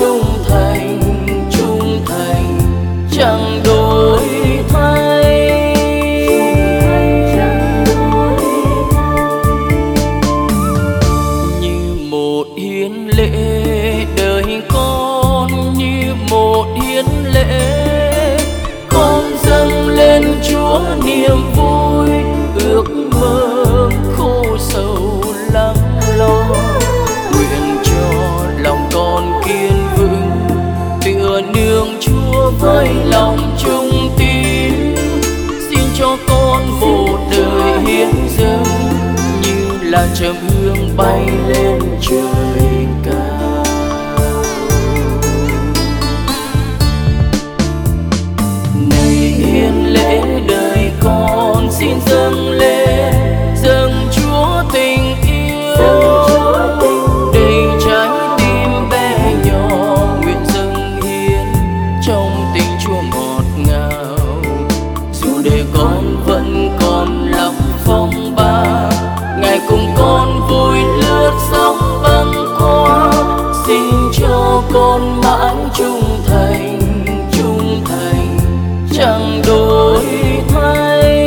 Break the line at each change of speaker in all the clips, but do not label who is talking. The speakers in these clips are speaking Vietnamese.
trung thành chẳng đổi thay. Như một hiến lễ đời con, như một hiến lễ con dâng lên Chúa niềm vui, ước mơ khổ sầu lắng lo. Nguyện cho lòng con kiên vững, tựa nương Chúa với lòng trung tín. Xin cho con một đời hiến dâng, như là trầm hương bay lên trời cao. Này hiến lễ đời con xin dâng lên, dâng Chúa tình yêu. Đầy trái tim bé nhỏ nguyện dâng hiến, trong tình Chúa ngọt ngào. Dù đời con vẫn còn lòng phong ba, Ngài cùng con vui lướt sóng băng qua. Xin cho con mãi trung thành chẳng đổi thay.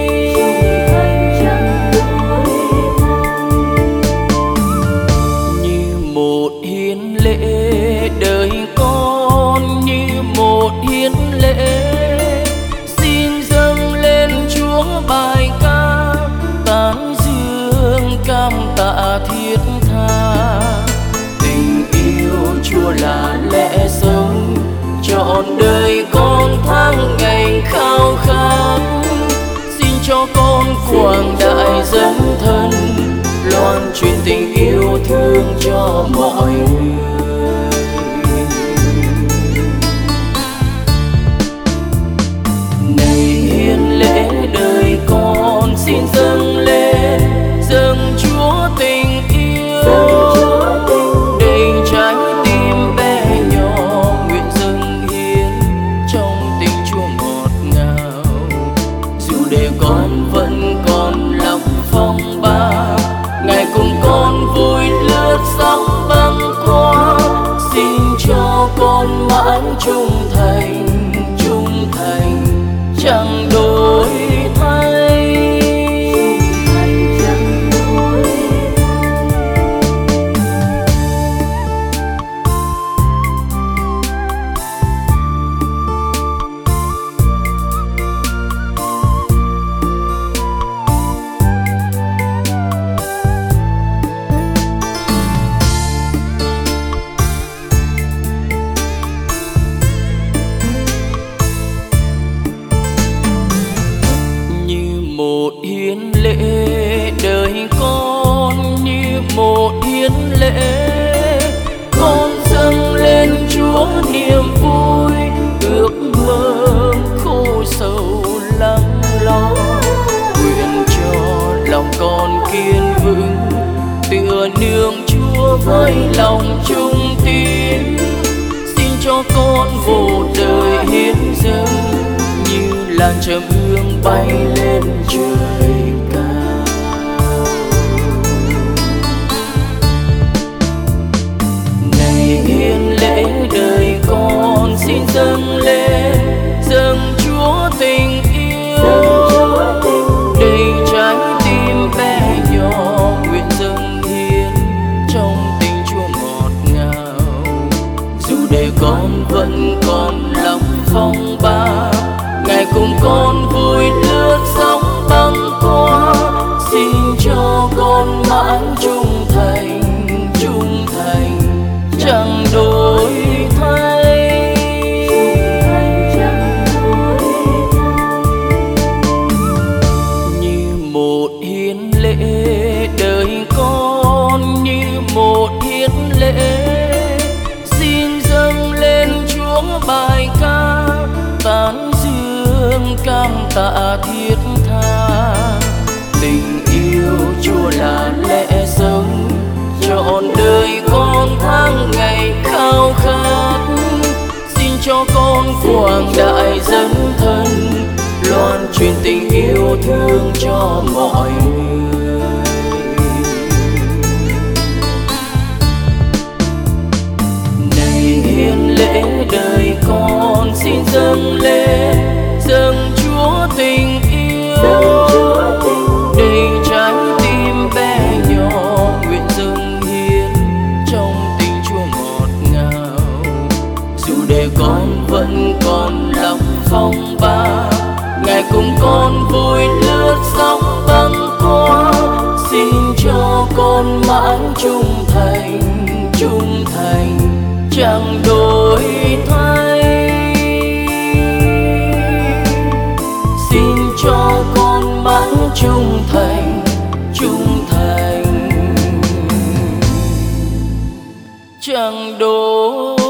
Như một hiến lễ đời con, như một hiến lễ xin dâng lên Chúa bài ca, tán dương cảm tạ thiết tha. Tình yêu Chúa là lẽ sống, trọn đời con tháng ngày khao khát. Xin cho con quảng đại dấn thân, loan truyền tình yêu thương cho mọi người. Này hiến lễ đời con xin dâng lên, dâng Chúa tình yêu. Đầy trái tim bé nhỏ nguyện dâng hiến, trong tình Chúa ngọt ngào. Dù đời con vẫn còn lòng phong ba, Ngài cùng con vui lướt sóng băng qua. Xin cho con mãi trung thành chẳng đổi thay. Một hiến lễ đời con, như một hiến lễ con dâng lên Chúa niềm vui, ước mơ khổ sầu lắng lo. Nguyện cho lòng con kiên vững, tựa nương Chúa với lòng trung tín. Xin cho con một đời hiến dâng, như làn trầm hương bay lên trời cao. Này hiến lễ đời con xin dâng lên, dâng Chúa tình yêu. Đầy trái tim bé nhỏ nguyện dâng hiến, trong tình Chúa ngọt ngào. Dù đời con vẫn còn lòng phong ba, Ngài cùng con vui lướt sóng băng qua. Xin cho con mãi trung thành chẳng đổi thay. Như một hiến lễ đời con, như một hiến lễ xin dâng lên Chúa bài ca, tán dương cảm tạ thiết tha. Tình yêu Chúa là lẽ sống, trọn đời con tháng ngày khao khát. Xin cho con quảng đại dấn thân, loan truyền tình yêu thương cho mọi người. Này chủ đề con vẫn còn lòng phong ba. Ngài cùng con vui lướt sóng băng qua, xin cho con mãi trung thành chẳng đổi thay. Xin cho con mãi trung thành chẳng đổi